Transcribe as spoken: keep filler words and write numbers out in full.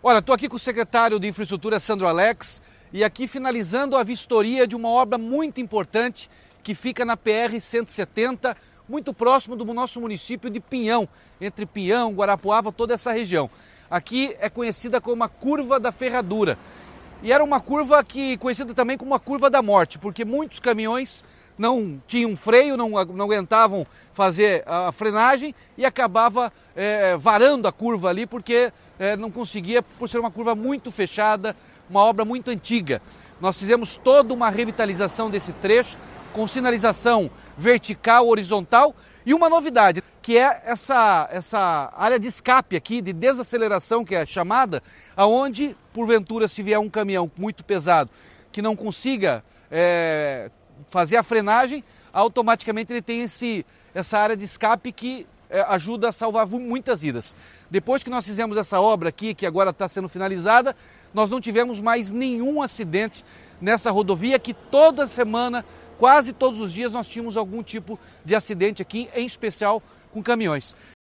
Olha, estou aqui com o secretário de Infraestrutura, Sandro Alex, e aqui finalizando a vistoria de uma obra muito importante que fica na P R cento e setenta, muito próximo do nosso município de Pinhão, entre Pinhão, Guarapuava, toda essa região. Aqui é conhecida como a Curva da Ferradura. E era uma curva que conhecida também como a Curva da Morte, porque muitos caminhões não tinham freio, não, não aguentavam fazer a frenagem e acabava é, varando a curva ali porque é, não conseguia, por ser uma curva muito fechada, uma obra muito antiga. Nós fizemos toda uma revitalização desse trecho com sinalização vertical, horizontal e uma novidade, que é essa, essa área de escape aqui, de desaceleração que é chamada, aonde porventura se vier um caminhão muito pesado que não consiga é, fazer a frenagem, automaticamente ele tem esse, essa área de escape que é, ajuda a salvar muitas vidas. Depois que nós fizemos essa obra aqui, que agora está sendo finalizada, nós não tivemos mais nenhum acidente nessa rodovia, que toda semana, quase todos os dias, nós tínhamos algum tipo de acidente aqui, em especial com caminhões.